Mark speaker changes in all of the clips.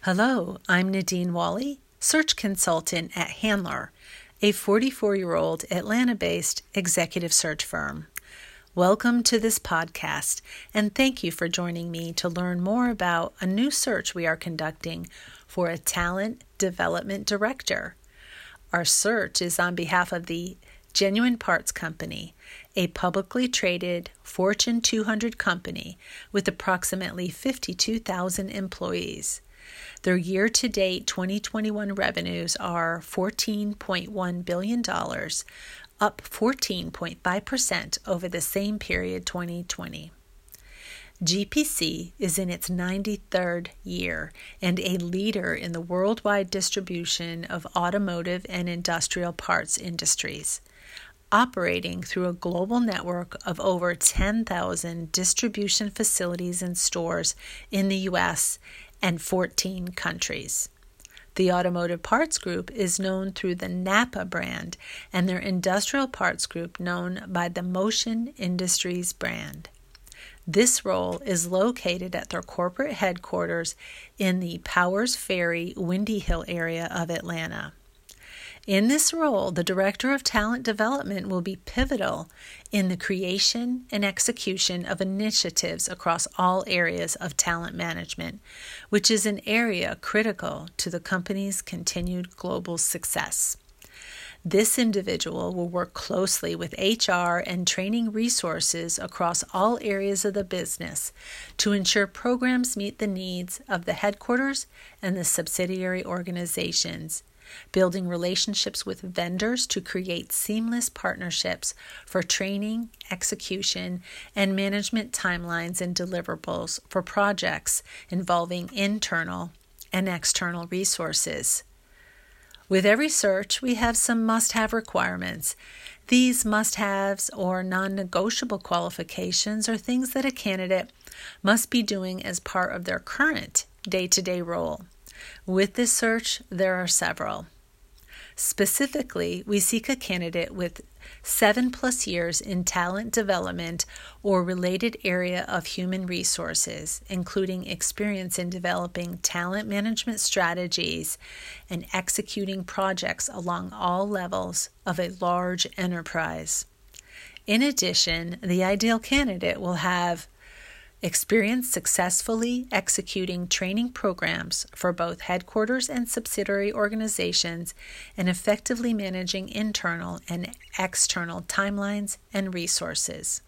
Speaker 1: Hello, I'm Nadine Wally, search consultant at Handler, a 44-year-old Atlanta-based executive search firm. Welcome to this podcast, and thank you for joining me to learn more about a new search we are conducting for a talent development director. Our search is on behalf of the Genuine Parts Company, a publicly traded Fortune 200 company with approximately 52,000 employees. Their year-to-date 2021 revenues are $14.1 billion, up 14.5% over the same period 2020. GPC is in its 93rd year and a leader in the worldwide distribution of automotive and industrial parts industries, operating through a global network of over 10,000 distribution facilities and stores in the U.S. and 14 countries. The Automotive Parts Group is known through the NAPA brand and their Industrial Parts Group known by the Motion Industries brand. This role is located at their corporate headquarters in the Powers Ferry, Windy Hill area of Atlanta. In this role, the Director of Talent Development will be pivotal in the creation and execution of initiatives across all areas of talent management, which is an area critical to the company's continued global success. This individual will work closely with HR and training resources across all areas of the business to ensure programs meet the needs of the headquarters and the subsidiary organizations, building relationships with vendors to create seamless partnerships for training, execution, and management timelines and deliverables for projects involving internal and external resources. With every search, we have some must-have requirements. These must-haves or non-negotiable qualifications are things that a candidate must be doing as part of their current day-to-day role. With this search, there are several. Specifically, we seek a candidate with 7+ years in talent development or related area of human resources, including experience in developing talent management strategies and executing projects along all levels of a large enterprise. In addition, the ideal candidate will have experience successfully executing training programs for both headquarters and subsidiary organizations and effectively managing internal and external timelines and resources.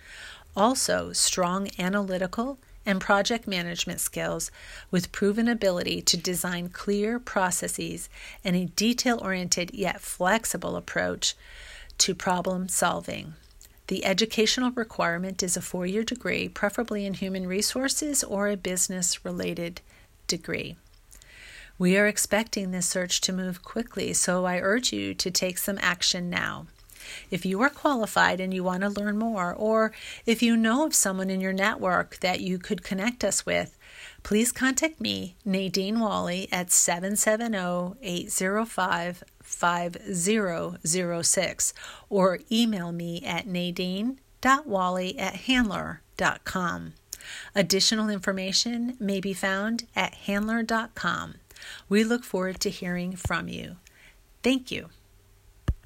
Speaker 1: Also, strong analytical and project management skills with proven ability to design clear processes and a detail-oriented yet flexible approach to problem solving. The educational requirement is a 4-year degree, preferably in human resources or a business-related degree. We are expecting this search to move quickly, so I urge you to take some action now. If you are qualified and you want to learn more, or if you know of someone in your network that you could connect us with, please contact me, Nadine Wally, at 770-805-5006 or email me at nadine.wally@handler.com. Additional information may be found at handler.com. We look forward to hearing from you. Thank you.